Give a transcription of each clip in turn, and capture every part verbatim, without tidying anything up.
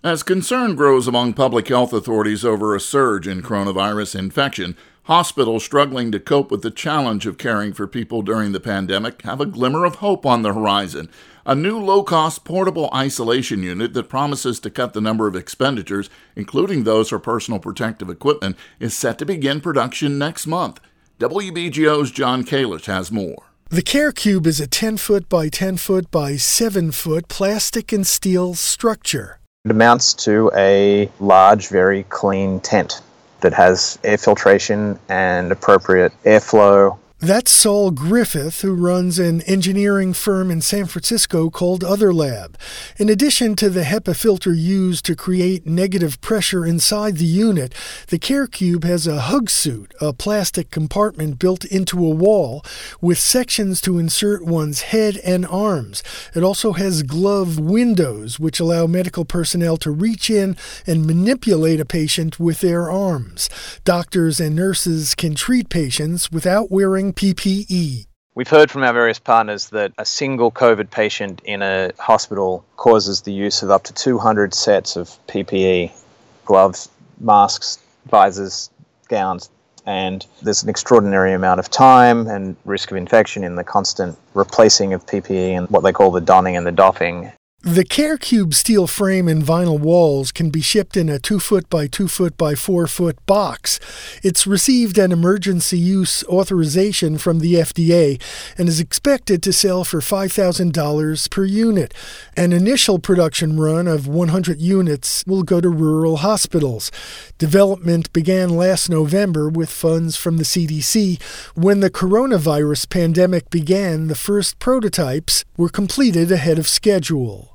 As concern grows among public health authorities over a surge in coronavirus infection, hospitals struggling to cope with the challenge of caring for people during the pandemic have a glimmer of hope on the horizon. A new low-cost portable isolation unit that promises to cut the number of expenditures, including those for personal protective equipment, is set to begin production next month. W B G O's John Kalish has more. The CareCube is a ten-foot by ten-foot by seven-foot plastic and steel structure. It amounts to a large, very clean tent that has air filtration and appropriate airflow. That's Saul Griffith, who runs an engineering firm in San Francisco called OtherLab. In addition to the HEPA filter used to create negative pressure inside the unit, the CareCube has a hug suit, a plastic compartment built into a wall with sections to insert one's head and arms. It also has glove windows, which allow medical personnel to reach in and manipulate a patient with their arms. Doctors and nurses can treat patients without wearing P P E. We've heard from our various partners that a single COVID patient in a hospital causes the use of up to two hundred sets of P P E, gloves, masks, visors, gowns, and there's an extraordinary amount of time and risk of infection in the constant replacing of P P E and what they call the donning and the doffing. The CareCube steel frame and vinyl walls can be shipped in a two-foot by two-foot by four-foot box. It's received an emergency use authorization from the F D A and is expected to sell for five thousand dollars per unit. An initial production run of one hundred units will go to rural hospitals. Development began last November with funds from the C D C. When the coronavirus pandemic began, the first prototypes were completed ahead of schedule.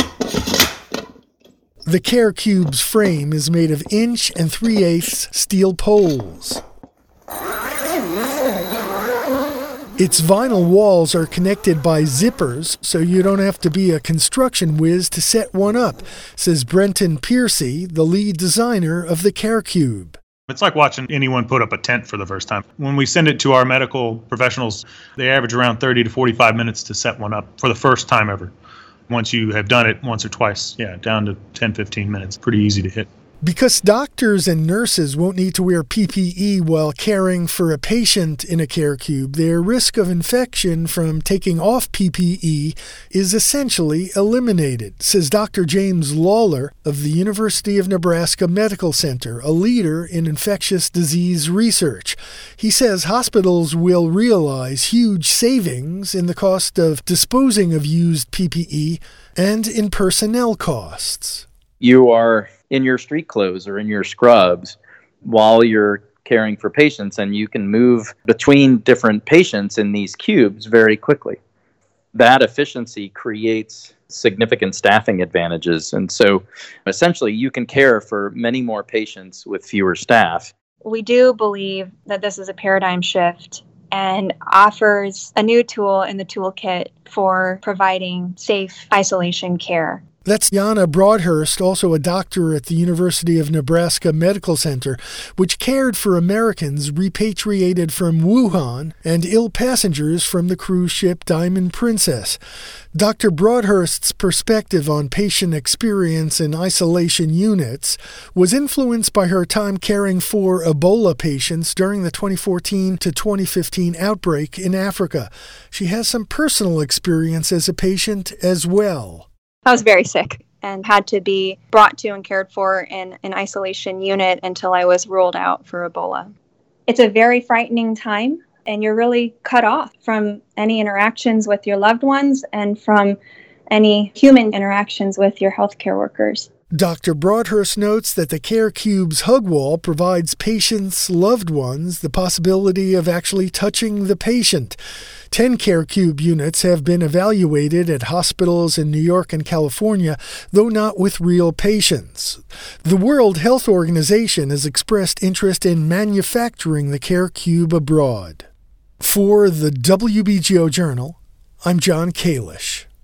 The CareCube's frame is made of inch and three-eighths steel poles. Its vinyl walls are connected by zippers, so you don't have to be a construction whiz to set one up, says Brenton Piercy, the lead designer of the CareCube. It's like watching anyone put up a tent for the first time. When we send it to our medical professionals, they average around thirty to forty-five minutes to set one up for the first time ever. Once you have done it once or twice, yeah, down to ten, fifteen minutes. Pretty easy to hit. Because doctors and nurses won't need to wear P P E while caring for a patient in a CareCube, their risk of infection from taking off P P E is essentially eliminated, says Doctor James Lawler of the University of Nebraska Medical Center, a leader in infectious disease research. He says hospitals will realize huge savings in the cost of disposing of used P P E and in personnel costs. You are in your street clothes or in your scrubs while you're caring for patients, and you can move between different patients in these cubes very quickly. That efficiency creates significant staffing advantages, and so essentially you can care for many more patients with fewer staff. We do believe that this is a paradigm shift and offers a new tool in the toolkit for providing safe isolation care. That's Jana Broadhurst, also a doctor at the University of Nebraska Medical Center, which cared for Americans repatriated from Wuhan and ill passengers from the cruise ship Diamond Princess. Doctor Broadhurst's perspective on patient experience in isolation units was influenced by her time caring for Ebola patients during the twenty fourteen to twenty fifteen outbreak in Africa. She has some personal experience as a patient as well. I was very sick and had to be brought to and cared for in an isolation unit until I was ruled out for Ebola. It's a very frightening time, and you're really cut off from any interactions with your loved ones and from any human interactions with your healthcare workers. Doctor Broadhurst notes that the CareCube's hug wall provides patients' loved ones the possibility of actually touching the patient. Ten CareCube units have been evaluated at hospitals in New York and California, though not with real patients. The World Health Organization has expressed interest in manufacturing the CareCube abroad. For the W B G O Journal, I'm John Kalish.